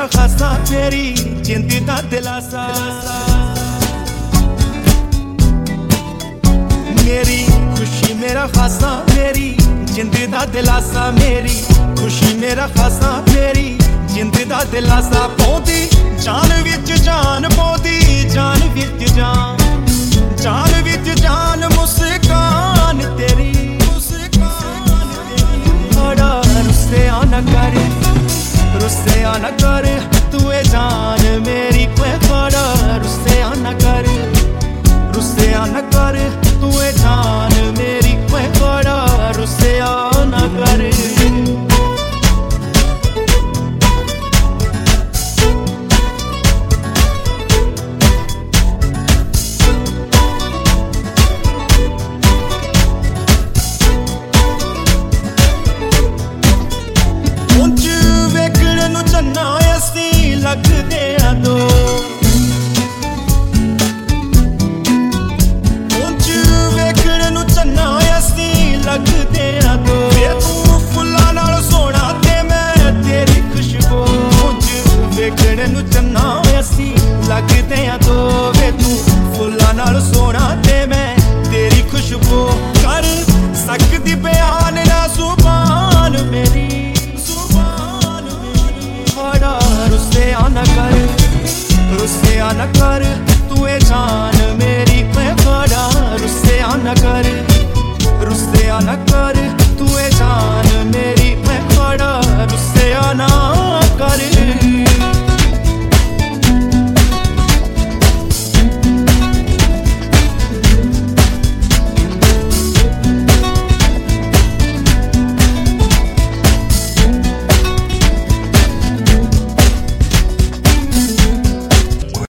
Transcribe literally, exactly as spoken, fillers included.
खासा मेरी जिंदगी दा दिलासा। मेरी खुशी मेरा खासा मेरी जिंदगी दा दिलासा। मेरी खुशी मेरा खासा मेरी जिंदगी दा दिलासा। पौंदी जान विच जान पौंदी जान विच जान जान विच जान मुस्कान तेरी मुस्कान तेरी। बड़ा रुस्से आना करे रुस्से आना करे